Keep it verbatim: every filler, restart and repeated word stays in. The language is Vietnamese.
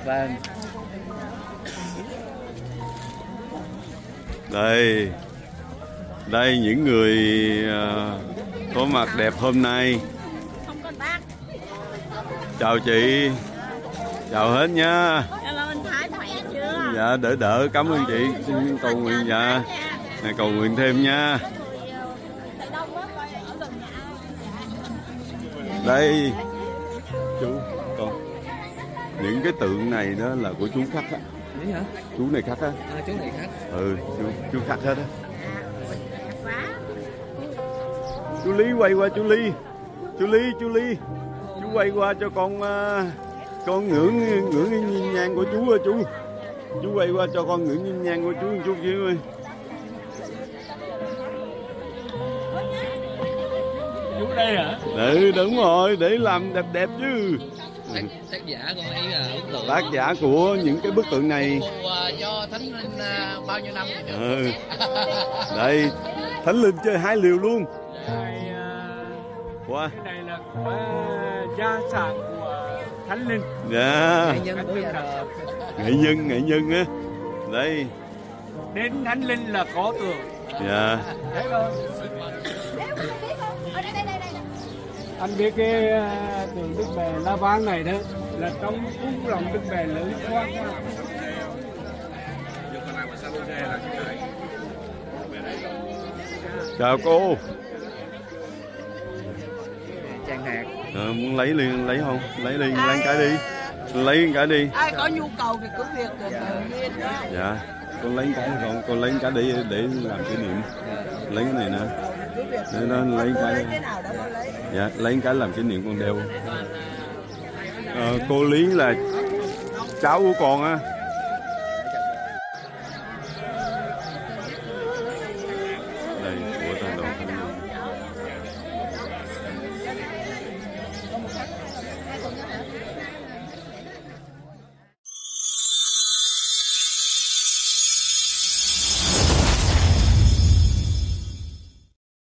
Vâng. Đây, đây những người uh, có mặt đẹp hôm nay. Chào chị, chào hết nha. Hello anh Thái, khỏe chưa? Dạ đỡ đỡ, cảm ơn chị. Xin cầu nguyện dạ, này cầu nguyện thêm nha. Đây, chú, con. Những cái tượng này đó là của chú khắc á. Đấy hả? Chú này khắc á. À, chú này khắc. Ừ, chú, chú khắc hết á. Chú Lý quay qua chú Lý. Chú Lý, chú Lý. Chú quay qua cho con uh, con ngưỡng ngưỡng nhìn nhang của chú ơi chú. Chú quay qua cho con ngưỡng nhìn nhang của chú một chút xíu ơi. Chú đây hả? Ừ, đúng rồi, để làm đẹp đẹp chứ. Tác, tác giả con ấy là bức tượng. Tác giả của những cái bức tượng này. Do Thánh Linh uh, bao nhiêu năm rồi được. Ừ. Đây, Thánh Linh chơi hai liều luôn. Đây, Wow. cái này là của gia sản của Thánh Linh. Dạ. Nghệ nhân của gia đình. Nghệ nhân, nghệ nhân á. Đây. Đến Thánh Linh là có tượng. Dạ. Thấy không? Anh biết cái uh, tượng Đức Bè La Vang này đó là trong cung lòng Đức Bè lớn quá. Chào cô. Trang hạt. À, muốn lấy liền lấy không? Lấy liền, lấy cái đi. Lấy cái đi. Ai có nhu cầu thì cứ việc tự nhiên đó. Dạ. Con lấy cái không? Con lấy cái để để làm kỷ niệm. Lấy cái này nè. Để nó lấy cái. Dạ, lấy cái làm kỷ niệm con đeo. À, cô Lý là cháu của con á.